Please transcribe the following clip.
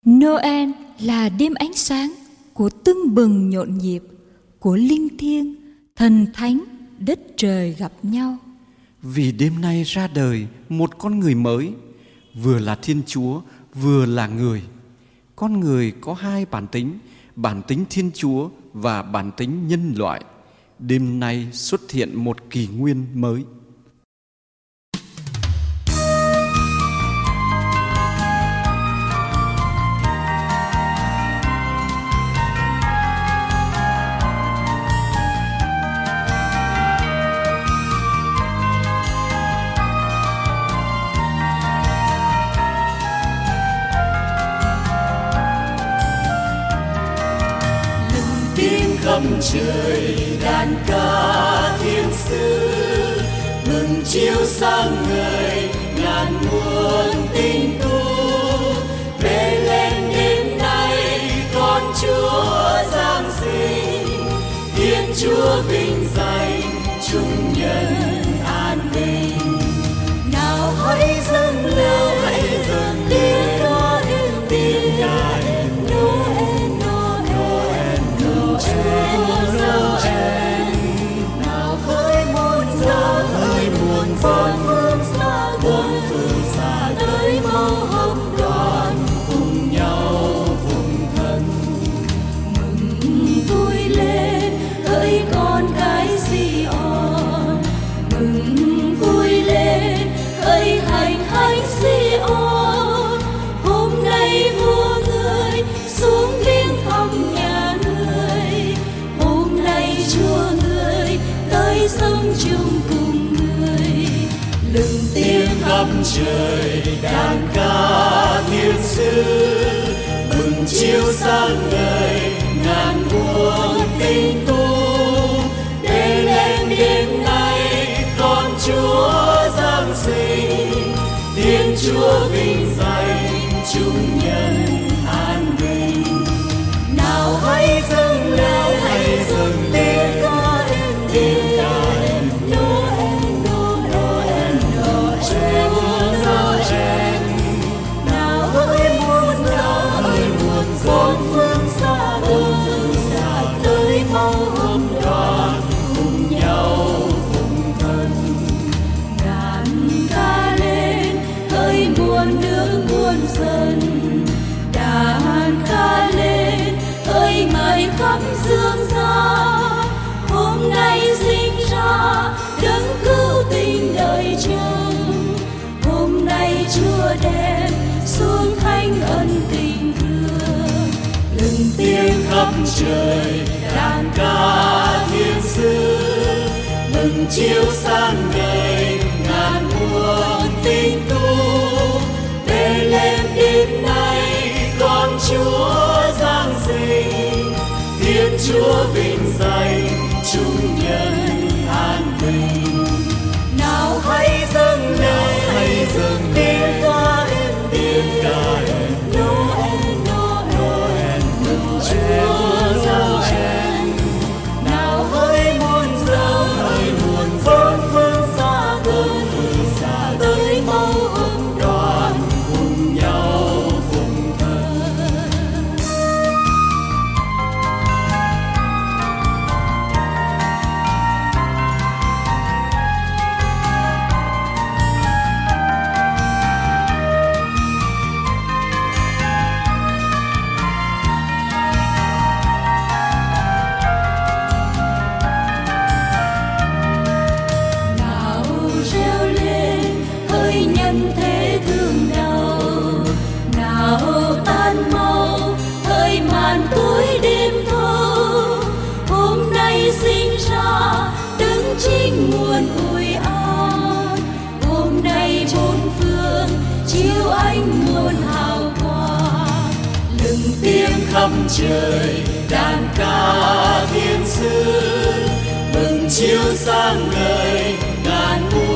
Noel là đêm ánh sáng của tưng bừng nhộn nhịp, của linh thiêng, thần thánh, đất trời gặp nhau. Vì đêm nay ra đời một con người mới, vừa là Thiên Chúa, vừa là người. Con người có hai bản tính Thiên Chúa và bản tính nhân loại. Đêm nay xuất hiện một kỷ nguyên mới. Khắp trời đàn ca thiên sứ mừng chiếu sáng ngời ngàn muôn tình tu. Về lên đêm nay con Chúa giáng sinh, Thiên Chúa vinh danh chung nhân an bình. Nào hãy dâng lên tiếng ca tiếng ca nào khơi muôn bốn phương xa tới màu hồng đoàn cùng nhau phụng thần. Mừng vui lên hỡi con cái Sion, mừng vui lên hỡi hành Sion. Hôm nay vua người xuống viếng thăm nhà người, hôm nay Chúa người tới sống chung cùng người. Lừng tiếng khắp trời đàn ca thiên sứ mừng chiếu sáng ngời ngàn muôn tình tu. Để lên đêm nay con Chúa giáng sinh, Thiên Chúa vinh danh chung nhân an bình. Nào hãy dâng lên tiếng ca Noel, Noel, Noel. Nào hỡi muôn bốn phương xa tới màu hồng đoàn cùng nhau phụng thần. Đàn ca lên hỡi muôn nước muôn dân, đàn ca lên hỡi ngài khắp dương gian. Hôm nay sinh ra đấng cứu tình đời chờ, hôm nay Chúa đem xuống thánh ân tình thương. Lừng tiếng khắp trời đàn ca thiên sứ mừng chiếu sáng ngời ngàn muôn tình tu. Về lên đêm nay con Chúa giáng sinh, Thiên Chúa vinh danh chung nhân an bình. Nào hãy dâng lên tiếng ca Noel, Noel, Chúa giáng sinh. Nào hỡi muôn bốn phương xa tới màu hồng đoàn cùng nhau phụng thần. Nào reo lên hỡi nhân thế thương đau, nào tan mau hỡi màn tối đêm thâu. Hôm nay sinh ra đấng chính nguồn ủi an, hôm nay bốn phương chiếu ánh muôn hào quang. Lừng tiếng khắp trời đàn ca thiên sứ mừng chiếu sáng ngời ngàn muôn